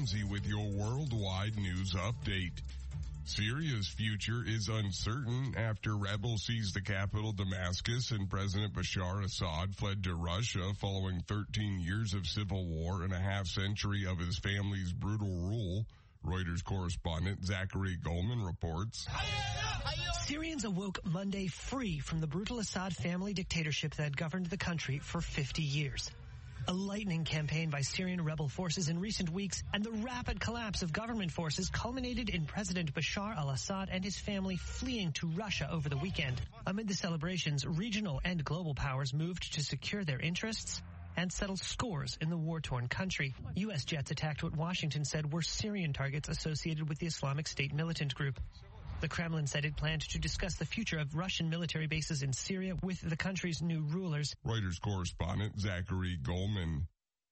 Ramsey with your worldwide news update. Syria's future is uncertain after rebels seized the capital Damascus and President Bashar Assad fled to Russia following 13 years of civil war and a half-century of his family's brutal rule. Reuters correspondent Zachary Goldman reports. Syrians awoke Monday free from the brutal Assad family dictatorship that had governed the country for 50 years. A lightning campaign by Syrian rebel forces in recent weeks and the rapid collapse of government forces culminated in President Bashar al-Assad and his family fleeing to Russia over the weekend. Amid the celebrations, regional and global powers moved to secure their interests and settle scores in the war-torn country. U.S. jets attacked what Washington said were Syrian targets associated with the Islamic State militant group. The Kremlin said it planned to discuss the future of Russian military bases in Syria with the country's new rulers. Reuters correspondent Zachary Goldman.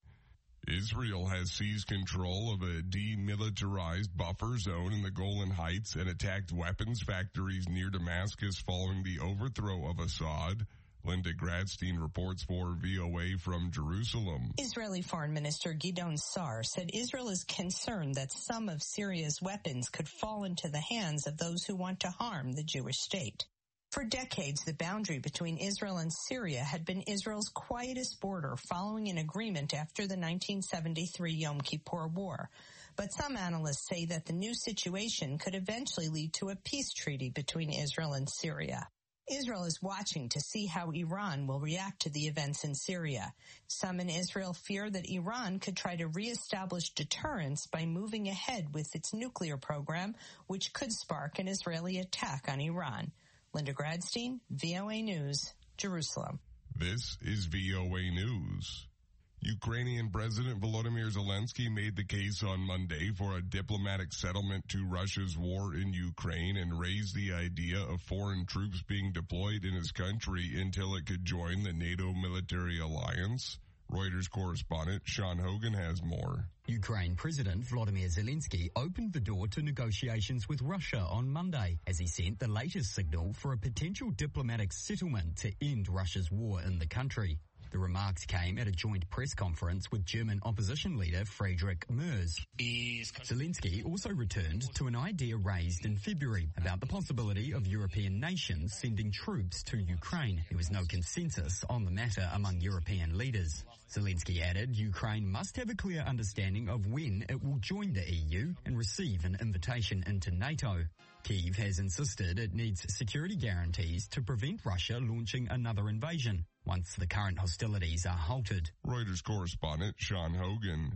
Israel has seized control of a demilitarized buffer zone in the Golan Heights and attacked weapons factories near Damascus following the overthrow of Assad. Linda Gradstein reports for VOA from Jerusalem. Israeli Foreign Minister Gideon Sa'ar said Israel is concerned that some of Syria's weapons could fall into the hands of those who want to harm the Jewish state. For decades, the boundary between Israel and Syria had been Israel's quietest border following an agreement after the 1973 Yom Kippur War. But some analysts say that the new situation could eventually lead to a peace treaty between Israel and Syria. Israel is watching to see how Iran will react to the events in Syria. Some in Israel fear that Iran could try to reestablish deterrence by moving ahead with its nuclear program, which could spark an Israeli attack on Iran. Linda Gradstein, VOA News, Jerusalem. This is VOA News. Ukrainian President Volodymyr Zelensky made the case on Monday for a diplomatic settlement to Russia's war in Ukraine and raised the idea of foreign troops being deployed in his country until it could join the NATO military alliance. Reuters correspondent Sean Hogan has more. Ukraine President Volodymyr Zelensky opened the door to negotiations with Russia on Monday as he sent the latest signal for a potential diplomatic settlement to end Russia's war in the country. The remarks came at a joint press conference with German opposition leader Friedrich Merz. Zelensky also returned to an idea raised in February about the possibility of European nations sending troops to Ukraine. There was no consensus on the matter among European leaders. Zelensky added Ukraine must have a clear understanding of when it will join the EU and receive an invitation into NATO. Kyiv has insisted it needs security guarantees to prevent Russia launching another invasion once the current hostilities are halted. Reuters correspondent Sean Hogan.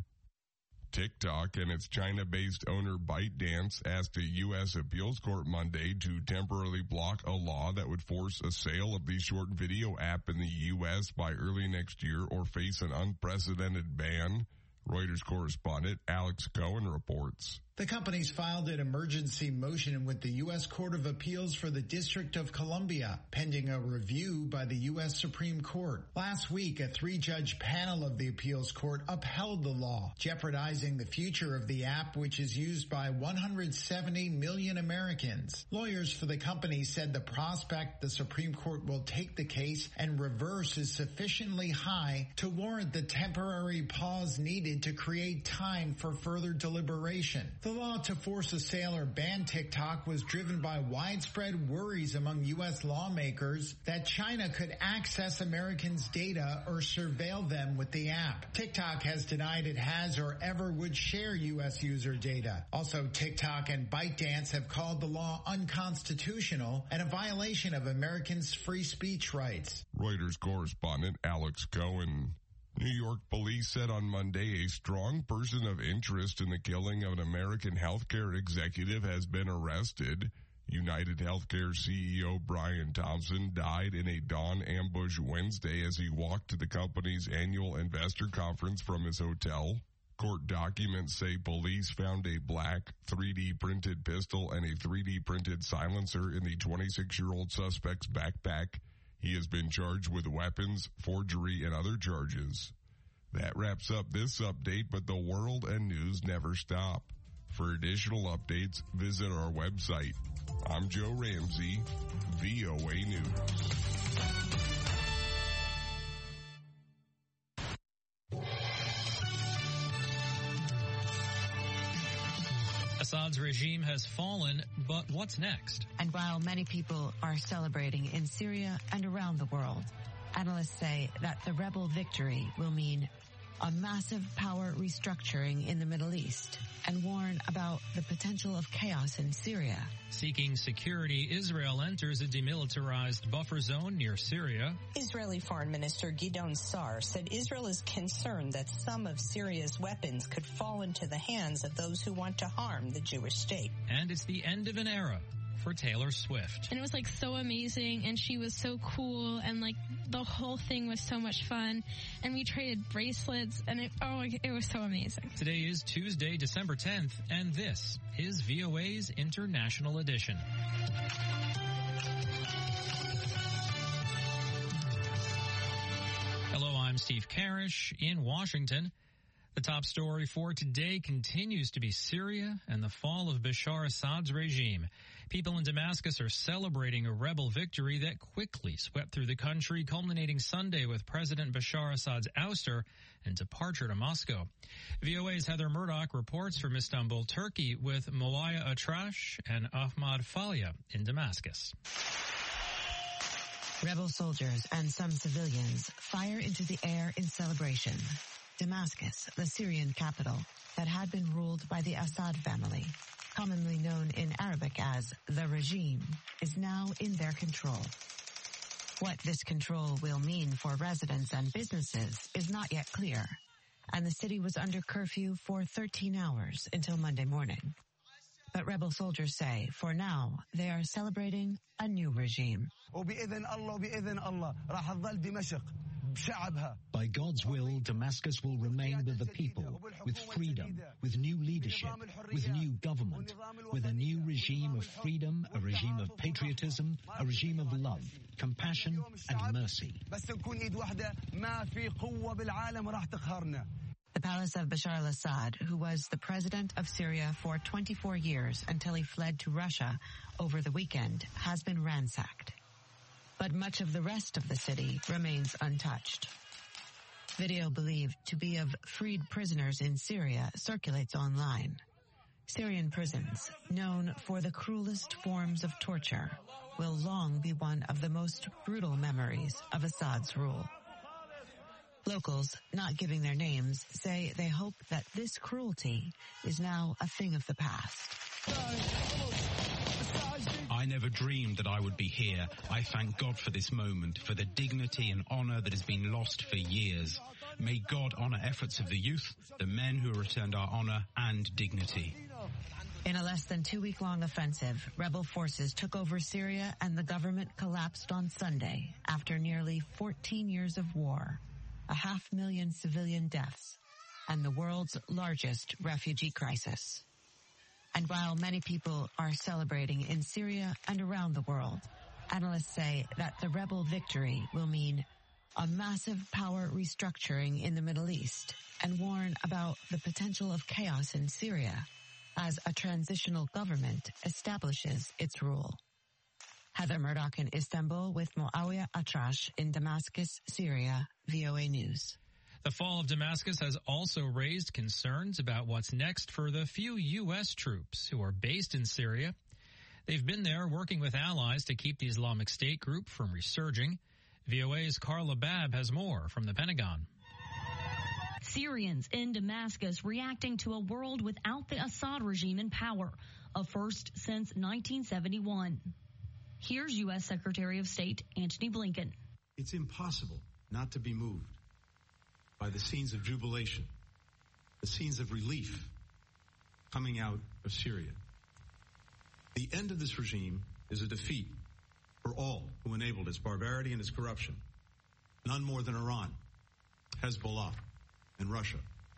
TikTok and its China-based owner ByteDance asked a U.S. appeals court Monday to temporarily block a law that would force a sale of the short video app in the U.S. by early next year or face an unprecedented ban. Reuters correspondent Alex Cohen reports. The companies filed an emergency motion with the U.S. Court of Appeals for the District of Columbia, pending a review by the U.S. Supreme Court. Last week, a 3-judge panel of the appeals court upheld the law, jeopardizing the future of the app, which is used by 170 million Americans. Lawyers for the company said the prospect the Supreme Court will take the case and reverse is sufficiently high to warrant the temporary pause needed to create time for further deliberation. The law to force a sale or ban TikTok was driven by widespread worries among U.S. lawmakers that China could access Americans' data or surveil them with the app. TikTok has denied it has or ever would share U.S. user data. Also, TikTok and ByteDance have called the law unconstitutional and a violation of Americans' free speech rights. Reuters correspondent Alex Cohen. New York police said on Monday a strong person of interest in the killing of an American healthcare executive has been arrested. United Healthcare CEO Brian Thompson died in a dawn ambush Wednesday as he walked to the company's annual investor conference from his hotel. Court documents say police found a black 3D printed pistol and a 3D printed silencer in the 26-year-old suspect's backpack. He has been charged with weapons, forgery, and other charges. That wraps up this update, but the world and news never stop. For additional updates, visit our website. I'm Joe Ramsey, VOA News. Assad's regime has fallen, but what's next? And while many people are celebrating in Syria and around the world, analysts say that the rebel victory will mean a massive power restructuring in the Middle East and warn about the potential of chaos in Syria. Seeking security, Israel enters a demilitarized buffer zone near Syria. Israeli Foreign Minister Gideon Sa'ar said Israel is concerned that some of Syria's weapons could fall into the hands of those who want to harm the Jewish state. And it's the end of an era for Taylor Swift. And it was so amazing, and she was so cool, and the whole thing was so much fun, and we traded bracelets, and it was so amazing. Today is Tuesday, December 10th, and this is VOA's International Edition. Hello, I'm Steve Karish in Washington. The top story for today continues to be Syria and the fall of Bashar Assad's regime. People in Damascus are celebrating a rebel victory that quickly swept through the country, culminating Sunday with President Bashar Assad's ouster and departure to Moscow. VOA's Heather Murdoch reports from Istanbul, Turkey, with Moaya Atrash and Ahmad Falia in Damascus. Rebel soldiers and some civilians fire into the air in celebration. Damascus, the Syrian capital that had been ruled by the Assad family, commonly known in Arabic as the regime, is now in their control. What this control will mean for residents and businesses is not yet clear, and the city was under curfew for 13 hours until Monday morning. But rebel soldiers say, for now, they are celebrating a new regime. By God's will, Damascus will remain with the people, with freedom, with new leadership, with new government, with a new regime of freedom, a regime of patriotism, a regime of love, compassion, and mercy. The palace of Bashar al-Assad, who was the president of Syria for 24 years until he fled to Russia over the weekend, has been ransacked. But much of the rest of the city remains untouched. Video believed to be of freed prisoners in Syria circulates online. Syrian prisons, known for the cruelest forms of torture, will long be one of the most brutal memories of Assad's rule. Locals, not giving their names, say they hope that this cruelty is now a thing of the past. I never dreamed that I would be here. I thank God for this moment, for the dignity and honor that has been lost for years. May God honor efforts of the youth, the men who returned our honor and dignity. In a less than 2-week-long offensive, rebel forces took over Syria and the government collapsed on Sunday after nearly 14 years of war, 500,000 civilian deaths, and the world's largest refugee crisis. And while many people are celebrating in Syria and around the world, analysts say that the rebel victory will mean a massive power restructuring in the Middle East and warn about the potential of chaos in Syria as a transitional government establishes its rule. Heather Murdoch in Istanbul with Moaya Atrash in Damascus, Syria, VOA News. The fall of Damascus has also raised concerns about what's next for the few U.S. troops who are based in Syria. They've been there working with allies to keep the Islamic State group from resurging. VOA's Carla Babb has more from the Pentagon. Syrians in Damascus reacting to a world without the Assad regime in power, a first since 1971. Here's U.S. Secretary of State Antony Blinken. It's impossible not to be moved by the scenes of jubilation, the scenes of relief coming out of Syria. The end of this regime is a defeat for all who enabled its barbarity and its corruption, none more than Iran, Hezbollah, and Russia.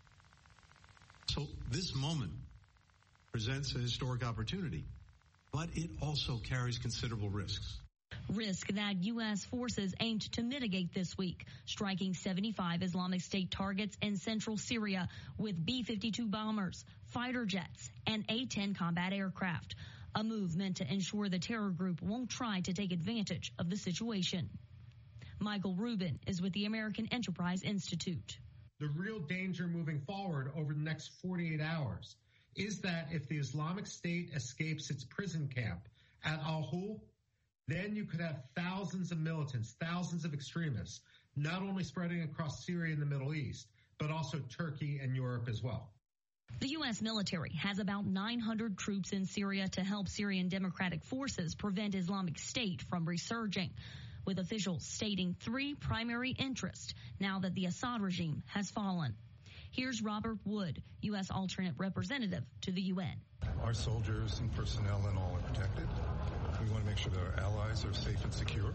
So this moment presents a historic opportunity, but it also carries considerable risks. Risk that U.S. forces aimed to mitigate this week, striking 75 Islamic State targets in central Syria with B-52 bombers, fighter jets, and A-10 combat aircraft. A move meant to ensure the terror group won't try to take advantage of the situation. Michael Rubin is with the American Enterprise Institute. The real danger moving forward over the next 48 hours is that if the Islamic State escapes its prison camp at Al-Hol, then you could have thousands of militants, thousands of extremists, not only spreading across Syria and the Middle East, but also Turkey and Europe as well. The U.S. military has about 900 troops in Syria to help Syrian Democratic Forces prevent Islamic State from resurging, with officials stating 3 primary interests now that the Assad regime has fallen. Here's Robert Wood, U.S. alternate representative to the UN. Our soldiers and personnel and all are protected. We want to make sure that our allies are safe and secure.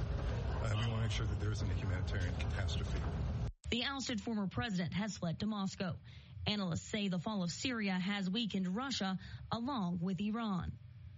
And we want to make sure that there isn't a humanitarian catastrophe. The ousted former president has fled to Moscow. Analysts say the fall of Syria has weakened Russia along with Iran.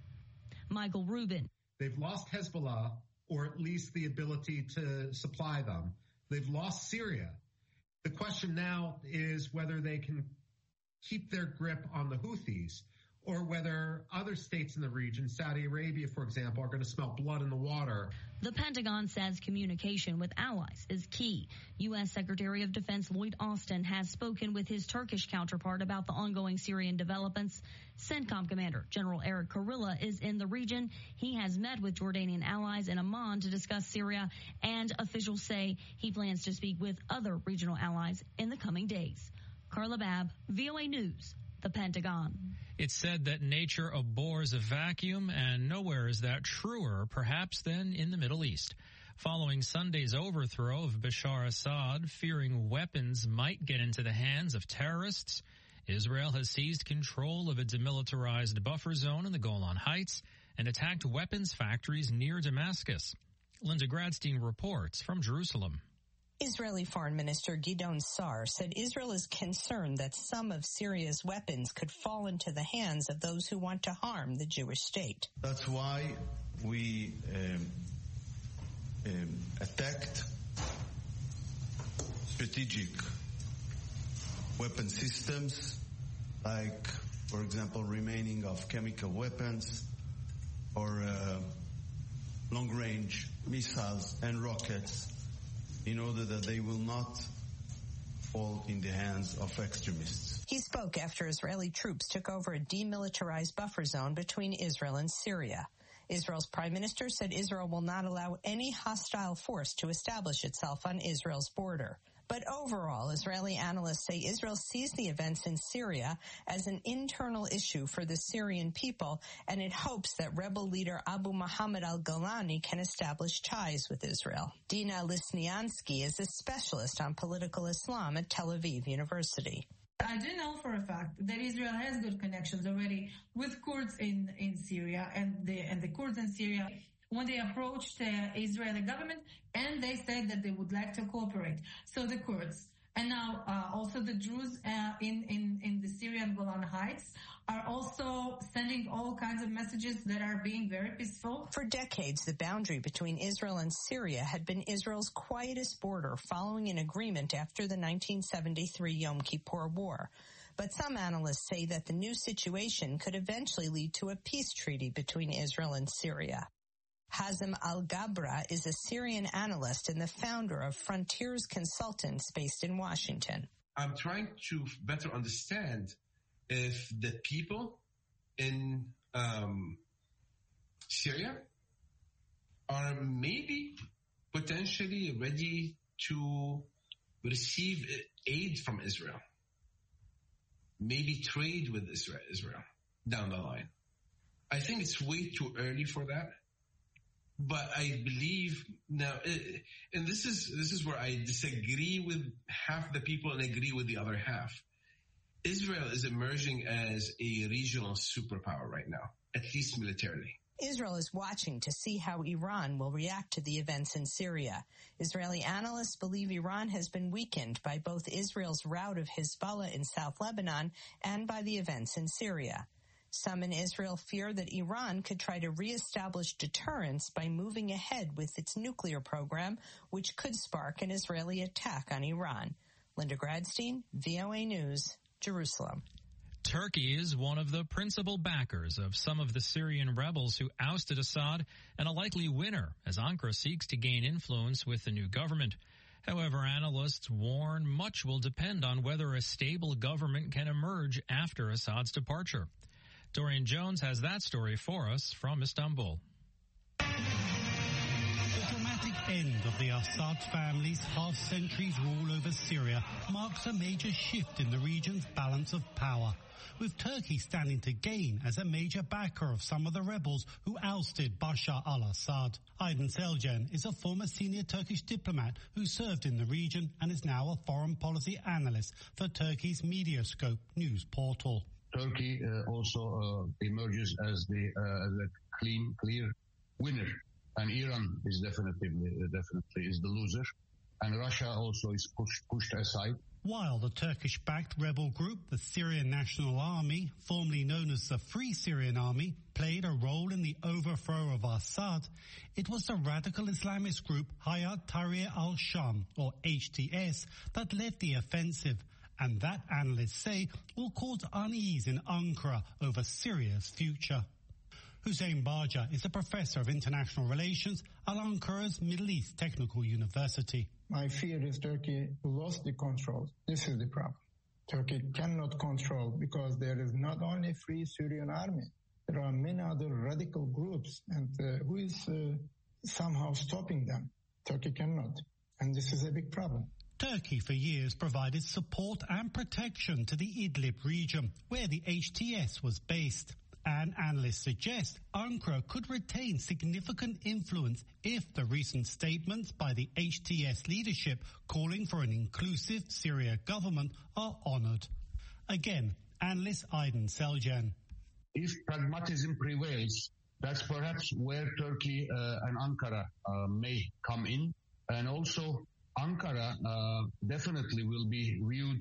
Michael Rubin. They've lost Hezbollah, or at least the ability to supply them. They've lost Syria. The question now is whether they can keep their grip on the Houthis, or whether other states in the region, Saudi Arabia, for example, are going to smell blood in the water. The Pentagon says communication with allies is key. U.S. Secretary of Defense Lloyd Austin has spoken with his Turkish counterpart about the ongoing Syrian developments. CENTCOM Commander General Eric Kurilla is in the region. He has met with Jordanian allies in Amman to discuss Syria, and officials say he plans to speak with other regional allies in the coming days. Carla Babb, VOA News, the Pentagon. It's said that nature abhors a vacuum, and nowhere is that truer, perhaps, than in the Middle East. Following Sunday's overthrow of Bashar Assad, fearing weapons might get into the hands of terrorists, Israel has seized control of a demilitarized buffer zone in the Golan Heights and attacked weapons factories near Damascus. Linda Gradstein reports from Jerusalem. Israeli Foreign Minister Gideon Sa'ar said Israel is concerned that some of Syria's weapons could fall into the hands of those who want to harm the Jewish state. That's why we attacked strategic weapon systems, like, for example, remaining of chemical weapons or long-range missiles and rockets, in order that they will not fall in the hands of extremists. He spoke after Israeli troops took over a demilitarized buffer zone between Israel and Syria. Israel's prime minister said Israel will not allow any hostile force to establish itself on Israel's border. But overall, Israeli analysts say Israel sees the events in Syria as an internal issue for the Syrian people, and it hopes that rebel leader Abu Muhammad al-Golani can establish ties with Israel. Dina Lisniansky is a specialist on political Islam at Tel Aviv University. I do know for a fact that Israel has good connections already with Kurds in Syria, and the Kurds in Syria, when they approached the Israeli government, and they said that they would like to cooperate. So the Kurds, and now also the Druze in the Syrian Golan Heights, are also sending all kinds of messages that are being very peaceful. For decades, the boundary between Israel and Syria had been Israel's quietest border following an agreement after the 1973 Yom Kippur War. But some analysts say that the new situation could eventually lead to a peace treaty between Israel and Syria. Hazem Al-Gabra is a Syrian analyst and the founder of Frontiers Consultants based in Washington. I'm trying to better understand if the people in Syria are maybe potentially ready to receive aid from Israel, maybe trade with Israel down the line. I think it's way too early for that. But I believe now, and this is where I disagree with half the people and agree with the other half. Israel is emerging as a regional superpower right now, at least militarily. Israel is watching to see how Iran will react to the events in Syria. Israeli analysts believe Iran has been weakened by both Israel's rout of Hezbollah in South Lebanon and by the events in Syria. Some in Israel fear that Iran could try to reestablish deterrence by moving ahead with its nuclear program, which could spark an Israeli attack on Iran. Linda Gradstein, VOA News, Jerusalem. Turkey is one of the principal backers of some of the Syrian rebels who ousted Assad and a likely winner as Ankara seeks to gain influence with the new government. However, analysts warn much will depend on whether a stable government can emerge after Assad's departure. Dorian Jones has that story for us from Istanbul. The dramatic end of the Assad family's half-century's rule over Syria marks a major shift in the region's balance of power, with Turkey standing to gain as a major backer of some of the rebels who ousted Bashar al-Assad. Aydin Selcan is a former senior Turkish diplomat who served in the region and is now a foreign policy analyst for Turkey's Mediascope news portal. Turkey also emerges as a clear winner, and Iran is definitely is the loser, and Russia also is pushed aside. While the Turkish-backed rebel group, the Syrian National Army, formerly known as the Free Syrian Army, played a role in the overthrow of Assad, it was the radical Islamist group Hayat Tahrir al-Sham, or HTS, that led the offensive, and that analysts say will cause unease in Ankara over Syria's future. Hussein Baja is a professor of international relations at Ankara's Middle East Technical University. My fear is Turkey lost the control. This is the problem. Turkey cannot control because there is not only Free Syrian Army. There are many other radical groups, and who is somehow stopping them? Turkey cannot, and this is a big problem. Turkey for years provided support and protection to the Idlib region, where the HTS was based. And analysts suggest Ankara could retain significant influence if the recent statements by the HTS leadership calling for an inclusive Syria government are honoured. Again, analyst Aydin Selcan. If pragmatism prevails, that's perhaps where Turkey and Ankara may come in. And also, Ankara definitely will be viewed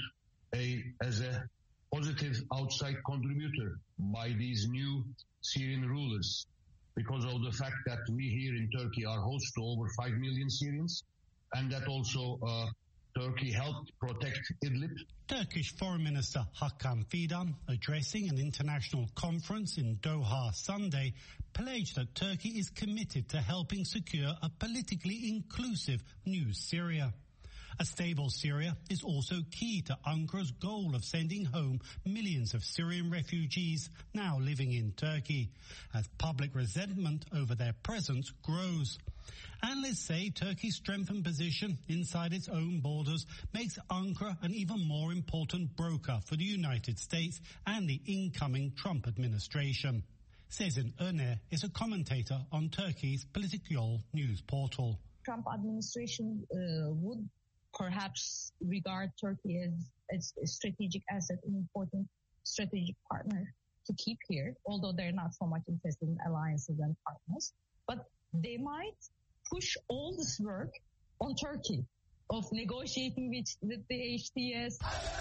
as a positive outside contributor by these new Syrian rulers because of the fact that we here in Turkey are host to over 5 million Syrians, and that also Turkey helped protect Idlib. Turkish Foreign Minister Hakan Fidan, addressing an international conference in Doha Sunday, pledged that Turkey is committed to helping secure a politically inclusive new Syria. A stable Syria is also key to Ankara's goal of sending home millions of Syrian refugees now living in Turkey, as public resentment over their presence grows. Analysts say Turkey's strengthened position inside its own borders makes Ankara an even more important broker for the United States and the incoming Trump administration. Sezin Öner is a commentator on Turkey's Politikyol news portal. Trump administration would perhaps regard Turkey as a strategic asset, an important strategic partner to keep here, although they're not so much interested in alliances and partners. But they might push all this work on Turkey of negotiating with the HTS.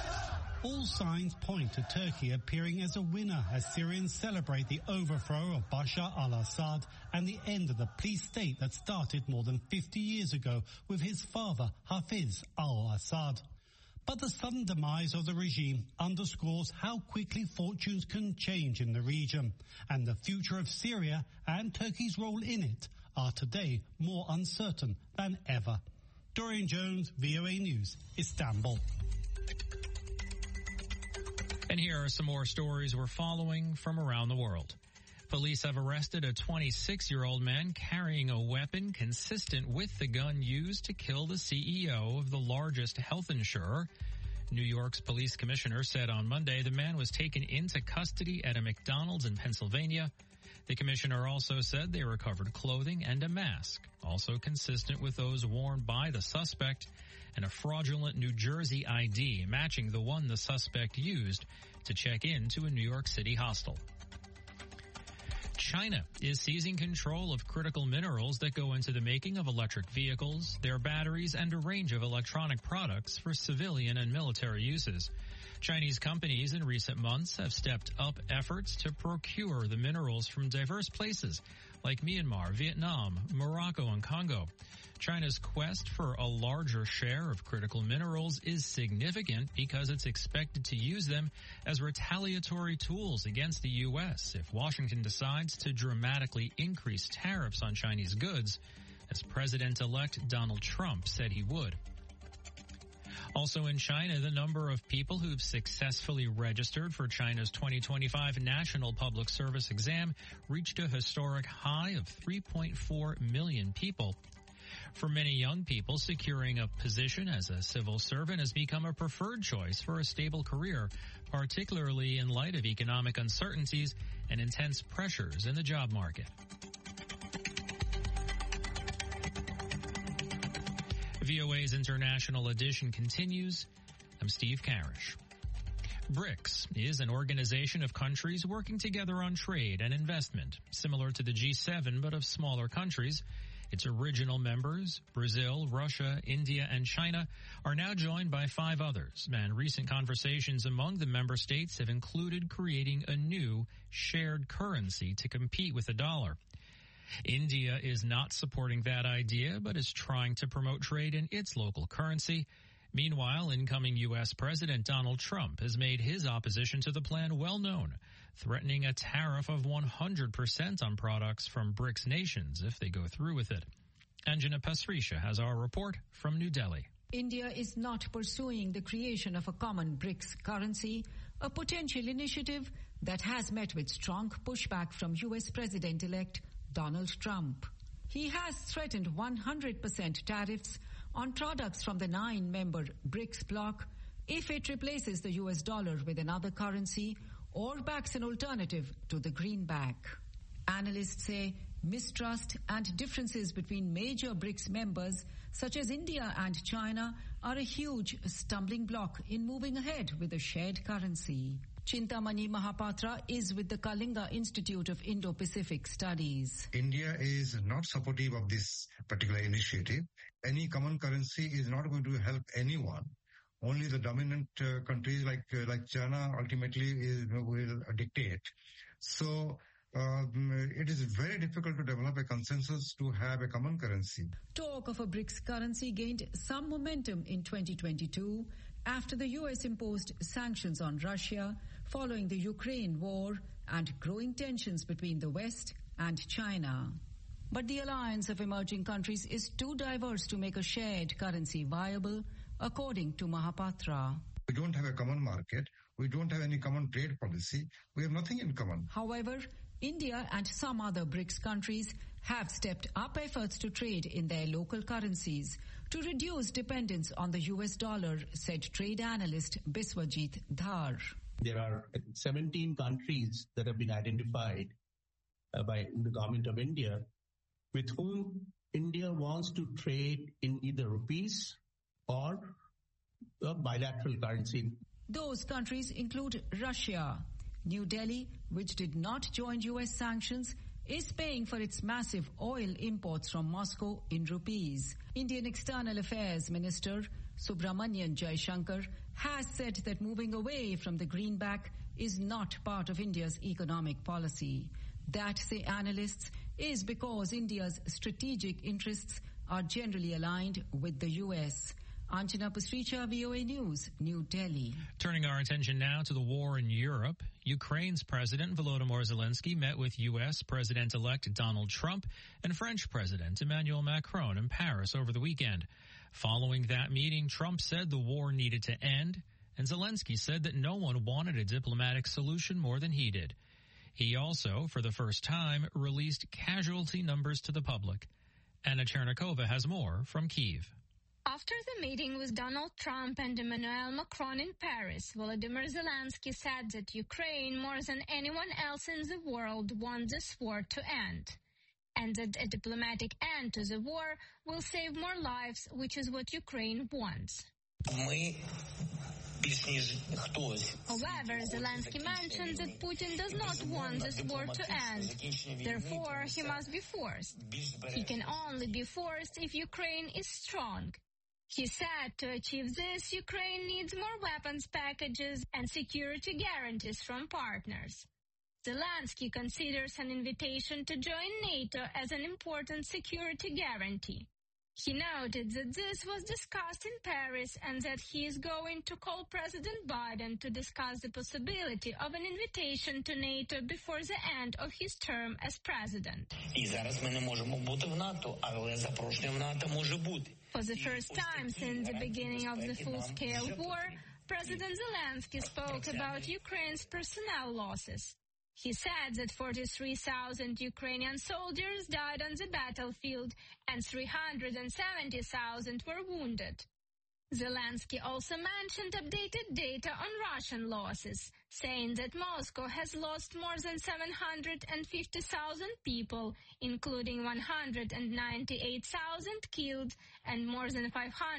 All signs point to Turkey appearing as a winner as Syrians celebrate the overthrow of Bashar al-Assad and the end of the police state that started more than 50 years ago with his father, Hafez al-Assad. But the sudden demise of the regime underscores how quickly fortunes can change in the region, and the future of Syria and Turkey's role in it are today more uncertain than ever. Dorian Jones, VOA News, Istanbul. And here are some more stories we're following from around the world. Police have arrested a 26-year-old man carrying a weapon consistent with the gun used to kill the CEO of the largest health insurer. New York's police commissioner said on Monday the man was taken into custody at a McDonald's in Pennsylvania. The commissioner also said they recovered clothing and a mask, also consistent with those worn by the suspect, and a fraudulent New Jersey ID matching the one the suspect used to check into a New York City hostel. China is seizing control of critical minerals that go into the making of electric vehicles, their batteries, and a range of electronic products for civilian and military uses. Chinese companies in recent months have stepped up efforts to procure the minerals from diverse places like Myanmar, Vietnam, Morocco, and Congo. China's quest for a larger share of critical minerals is significant because it's expected to use them as retaliatory tools against the U.S. if Washington decides to dramatically increase tariffs on Chinese goods, as President-elect Donald Trump said he would. Also in China, the number of people who've successfully registered for China's 2025 National Public Service exam reached a historic high of 3.4 million people. For many young people, securing a position as a civil servant has become a preferred choice for a stable career, particularly in light of economic uncertainties and intense pressures in the job market. VOA's International Edition continues. I'm Steve Karish. BRICS is an organization of countries working together on trade and investment, similar to the G7 but of smaller countries. Its original members, Brazil, Russia, India, and China, are now joined by 5 others, and recent conversations among the member states have included creating a new shared currency to compete with the dollar. India is not supporting that idea, but is trying to promote trade in its local currency. Meanwhile, incoming U.S. President Donald Trump has made his opposition to the plan well known, threatening a tariff of 100% on products from BRICS nations if they go through with it. Anjana Pasricha has our report from New Delhi. India is not pursuing the creation of a common BRICS currency, a potential initiative that has met with strong pushback from U.S. President-elect Donald Trump. He has threatened 100% tariffs on products from the 9-member BRICS bloc if it replaces the US dollar with another currency or backs an alternative to the greenback. Analysts say mistrust and differences between major BRICS members such as India and China are a huge stumbling block in moving ahead with a shared currency. Chintamani Mahapatra is with the Kalinga Institute of Indo-Pacific Studies. India is not supportive of this particular initiative. Any common currency is not going to help anyone. Only the dominant countries like China ultimately will dictate. So it is very difficult to develop a consensus to have a common currency. Talk of a BRICS currency gained some momentum in 2022 after the U.S. imposed sanctions on Russia following the Ukraine war and growing tensions between the West and China. But the alliance of emerging countries is too diverse to make a shared currency viable, according to Mahapatra. We don't have a common market. We don't have any common trade policy. We have nothing in common. However, India and some other BRICS countries have stepped up efforts to trade in their local currencies to reduce dependence on the US dollar, said trade analyst Biswajit Dhar. There are 17 countries that have been identified by the government of India with whom India wants to trade in either rupees or a bilateral currency. Those countries include Russia. New Delhi, which did not join US sanctions, is paying for its massive oil imports from Moscow in rupees. Indian External Affairs Minister Subramanian Jaishankar has said that moving away from the greenback is not part of India's economic policy. That, say analysts, is because India's strategic interests are generally aligned with the US. Anjana Pasricha, VOA News, New Delhi. Turning our attention now to the war in Europe, Ukraine's President Volodymyr Zelensky met with U.S. President-elect Donald Trump and French President Emmanuel Macron in Paris over the weekend. Following that meeting, Trump said the war needed to end, and Zelensky said that no one wanted a diplomatic solution more than he did. He also, for the first time, released casualty numbers to the public. Anna Chernikova has more from Kyiv. After the meeting with Donald Trump and Emmanuel Macron in Paris, Volodymyr Zelensky said that Ukraine, more than anyone else in the world, wants this war to end, and that a diplomatic end to the war will save more lives, which is what Ukraine wants. However, Zelensky mentioned that Putin does not want this war to end. Therefore, he must be forced. He can only be forced if Ukraine is strong. He said to achieve this, Ukraine needs more weapons packages and security guarantees from partners. Zelensky considers an invitation to join NATO as an important security guarantee. He noted that this was discussed in Paris and that he is going to call President Biden to discuss the possibility of an invitation to NATO before the end of his term as president. For the first time since the beginning of the full-scale war, President Zelensky spoke about Ukraine's personnel losses. He said that 43,000 Ukrainian soldiers died on the battlefield and 370,000 were wounded. Zelensky also mentioned updated data on Russian losses, saying that Moscow has lost more than 750,000 people, including 198,000 killed and more than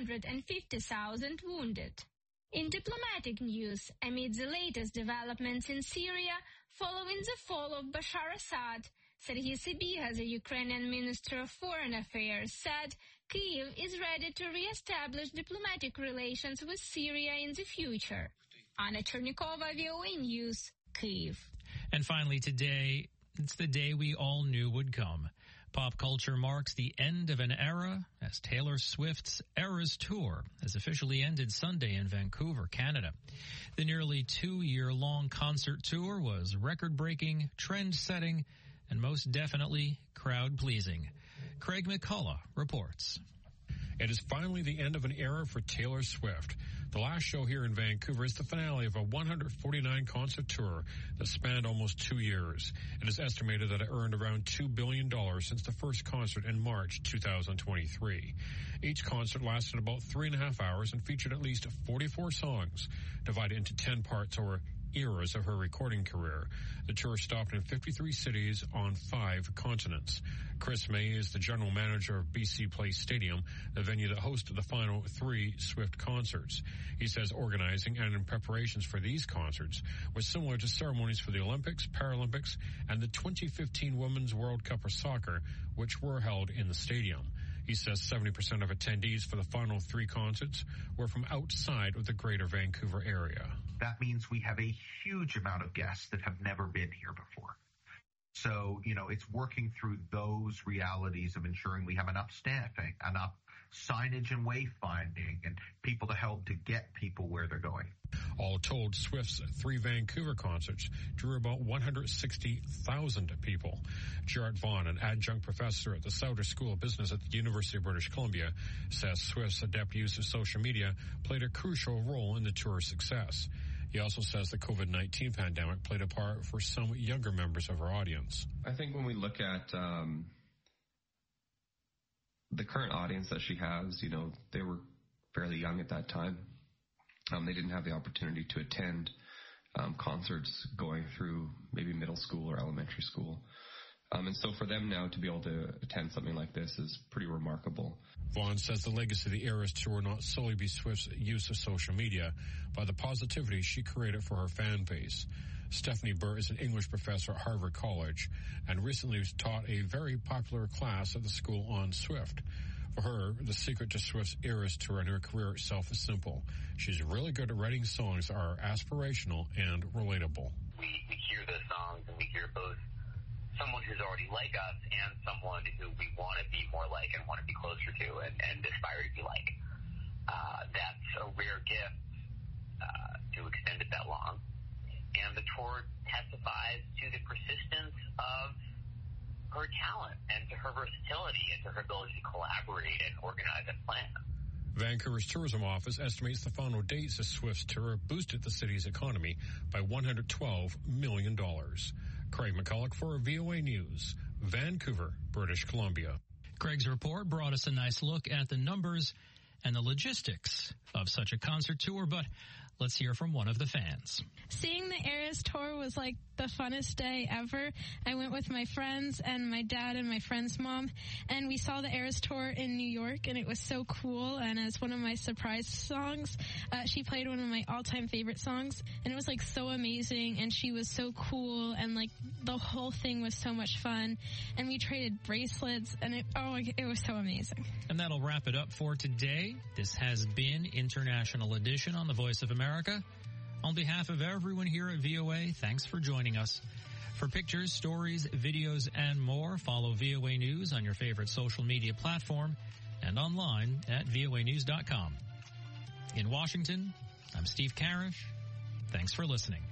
550,000 wounded. In diplomatic news, amid the latest developments in Syria, following the fall of Bashar Assad, Serhiy Sybiha, the Ukrainian Minister of Foreign Affairs, said Kyiv is ready to re-establish diplomatic relations with Syria in the future. Anna Chernikova, VOA News, Kyiv. And finally today, it's the day we all knew would come. Pop culture marks the end of an era as Taylor Swift's Eras Tour has officially ended Sunday in Vancouver, Canada. The nearly 2-year-long concert tour was record-breaking, trend-setting, and most definitely crowd-pleasing. Craig McCullough reports. It is finally the end of an era for Taylor Swift. The last show here in Vancouver is the finale of a 149-concert tour that spanned almost 2 years. It is estimated that it earned around $2 billion since the first concert in March 2023. Each concert lasted about 3.5 hours and featured at least 44 songs, divided into 10 parts or eras of her recording career. The tour stopped in 53 cities on 5 continents. Chris May is the general manager of BC Place Stadium, the venue that hosted the final 3 Swift concerts. He says organizing and in preparations for these concerts was similar to ceremonies for the Olympics, Paralympics, and the 2015 Women's World Cup of Soccer, which were held in the stadium. He says 70% of attendees for the final 3 concerts were from outside of the greater Vancouver area. That means we have a huge amount of guests that have never been here before. So, it's working through those realities of ensuring we have enough staffing, enough signage and wayfinding, and people to help to get people where they're going. All told, Swift's 3 Vancouver concerts drew about 160,000 people. Gerard Vaughn, an adjunct professor at the Sauder School of Business at the University of British Columbia, says Swift's adept use of social media played a crucial role in the tour's success. He also says the COVID-19 pandemic played a part for some younger members of her audience. I think when we look at the current audience that she has, they were fairly young at that time. They didn't have the opportunity to attend concerts going through maybe middle school or elementary school. And so for them now to be able to attend something like this is pretty remarkable. Vaughn says the legacy of the Eras Tour will not solely be Swift's use of social media, but the positivity she created for her fan base. Stephanie Burr is an English professor at Harvard College and recently taught a very popular class at the school on Swift. For her, the secret to Swift's Eras Tour and her career itself is simple. She's really good at writing songs that are aspirational and relatable. We hear those songs and we hear both someone who's already like us and someone who we want to be more like and want to be closer to and aspire to be like. That's a rare gift to extend it that long. And the tour testifies to the persistence of her talent and to her versatility and to her ability to collaborate and organize and plan. Vancouver's tourism office estimates the final dates of Swift's tour boosted the city's economy by $112 million. Craig McCullough for VOA News, Vancouver, British Columbia. Craig's report brought us a nice look at the numbers and the logistics of such a concert tour, but let's hear from one of the fans. Seeing the Eras Tour was like the funnest day ever. I went with my friends and my dad and my friend's mom, and we saw the Eras Tour in New York, and it was so cool. And as one of my surprise songs, she played one of my all-time favorite songs, and it was like so amazing, and she was so cool, and like the whole thing was so much fun. And we traded bracelets, and it was so amazing. And that'll wrap it up for today. This has been International Edition on the Voice of America. On behalf of everyone here at VOA, thanks for joining us. For pictures, stories, videos, and more, follow VOA News on your favorite social media platform and online at voanews.com. In Washington, I'm Steve Karish. Thanks for listening.